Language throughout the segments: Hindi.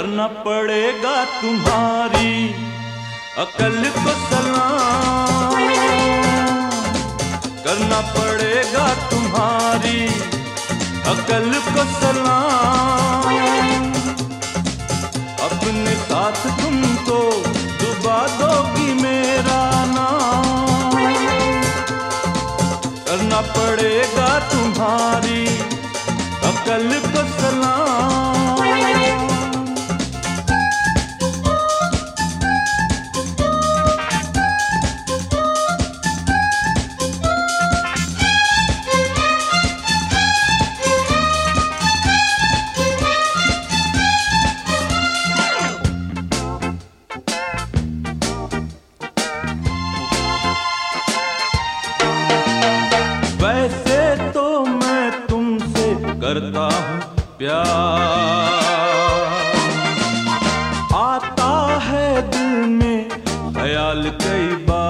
करना पड़ेगा तुम्हारी अकल को सलाम, करना पड़ेगा तुम्हारी अकल को सलाम। अपने साथ तुम तो डुबा दोगी मेरा नाम, करना पड़ेगा तुम्हारी अकल को सलाम। वैसे तो मैं तुमसे करता हूँ प्यार, आता है दिल में ख्याल कई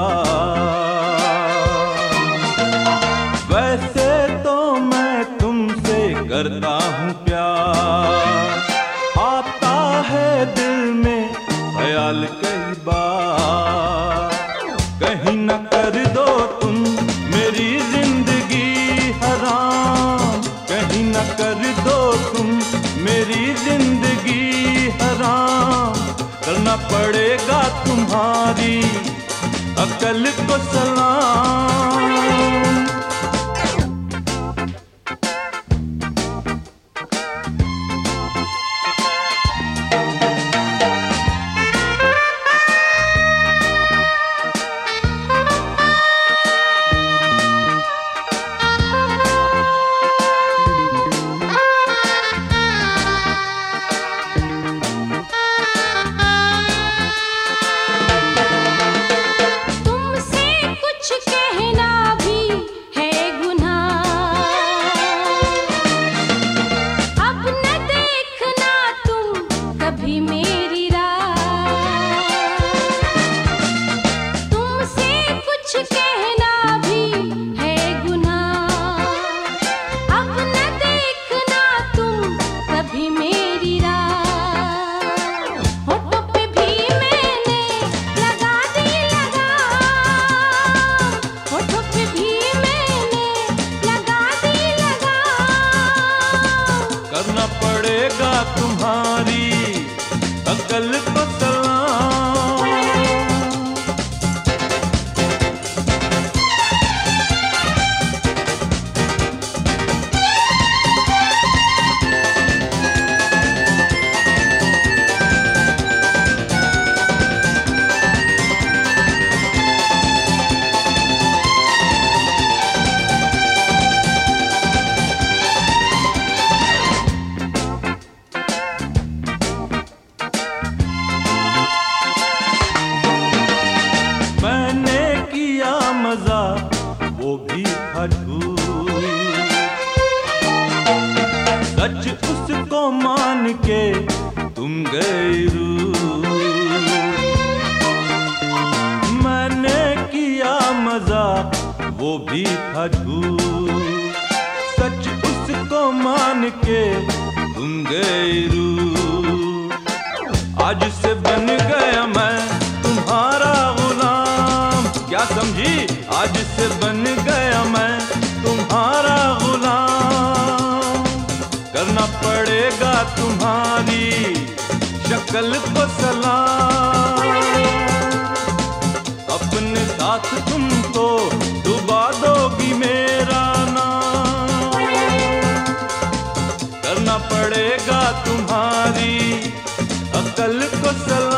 बार। वैसे तो मैं तुमसे करता हूँ प्यार, आता है दिल में ख्याल कई बार। कहीं न कर दो तुम मेरी जिंदगी हराम, कहीं न कर दो तुम मेरी जिंदगी हराम। करना पड़ेगा तुम्हारी अकल को सलाम। करना पड़ेगा तुम्हारी अकल को सलाम। मैंने किया मजा वो भी था झूठ, सच उसको मान के तुम गए रूठ। मैंने किया मजा वो भी था झूठ, सच उसको मान के तुम गए रूठ। आज से बन गया मैं तुम्हारा गुलाम, क्या समझी? आज से बन गया मैं तुम्हारा गुलाम। करना पड़ेगा तुम्हारी शक्ल को सलाम। अपने साथ तुम तो डुबा दोगी मेरा नाम, करना पड़ेगा तुम्हारी अकल को सलाम।